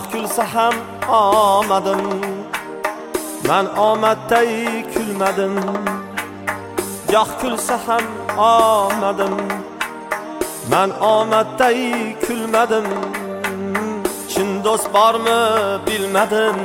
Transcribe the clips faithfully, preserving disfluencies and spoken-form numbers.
kulsa ham omadim, men omadday kulmadim. Goh kulsa ham omadim, men omadday kulmadim. Chin do'st bormi bilmadim,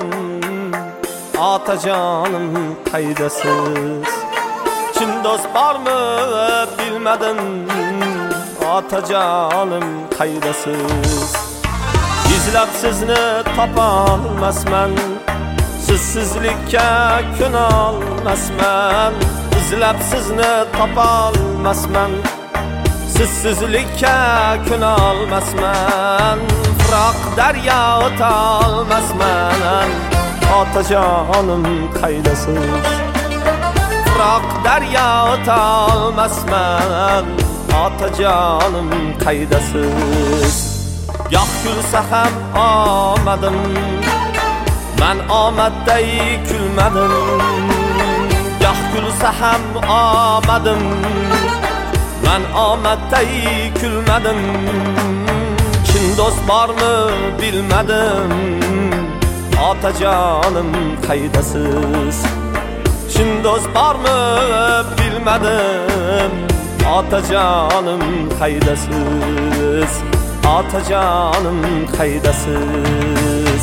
otajonim qaydasiz. Chin do'st bormi bilmadim, otajonim qaydasiz. İzlab sizni topolmasman, sizsizlikka ko'nolmasman. İzlab sizni topolmasman, sizsizlikka ko'nolmasman. Firoq daryo o'tolmasman, otajonim qaydasiz. Firoq daryo o'tolmasman, otajonim qaydasiz. Goh kulsa ham omadim, men omadday kulmadim. Goh kulsa ham omadim, men omadday kulmadim. Chin do'st bormi bilmadim, otajonim qaydasiz. Chin do'st bormi bilmadim, otajonim qaydasiz. Otajonim qaydasiz.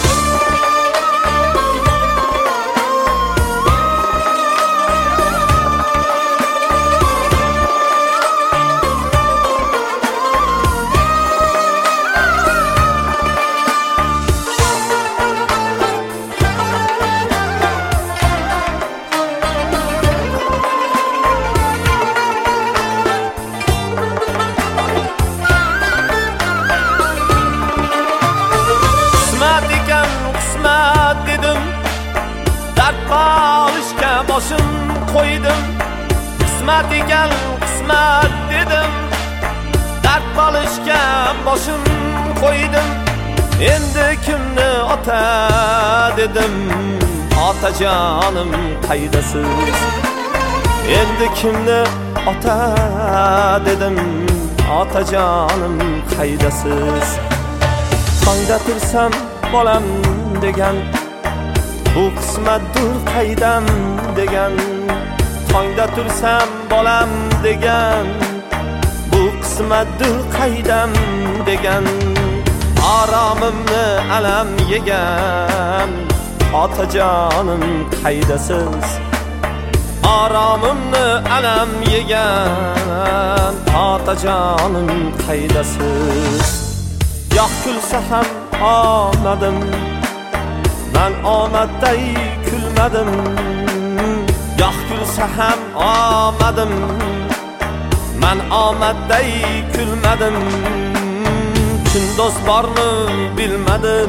Dedim, dard bo'lishga boshim qo'ydim. Qismat ekan qismat dedim, dard bo'lishga boshim qo'ydim. Endi kimni ota dedim, otajonim qaydasiz. Endi kimni ota dedim, otajonim qaydasiz. Tongda tursam bolam degan, bu qismatdir qaydam degan. Tongda tursam bolam degan, bu qismatdir qaydam degan. Aromimni alam yegan, otajonim qaydasiz. Aromimni alam yegan, otajonim qaydasiz. Goh kulsa ham omadim, men omadday kulmadim. Goh kulsa ham omadim, men omadday kulmadim. Chin do'st bormi bilmadim,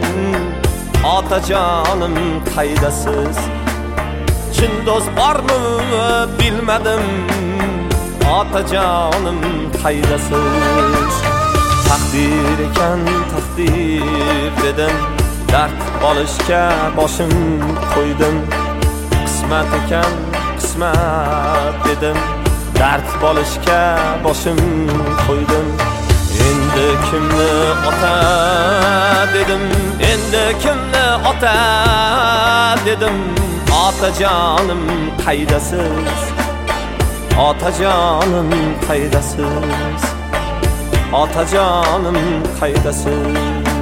otajonim qaydasiz. Chin do'st bormi bilmadim, otajonim qaydasiz. Taqdir ekan taqdir dedim, dard bo'lishga boshim qo'ydim. Qismat ekan qismat dedim, dard bo'lishga boshim qo'ydim. Endi kimni ota dedim, endi kimni ota dedim, otajonim qaydasiz. Otajonim qaydasiz. Otajonim qaydasiz.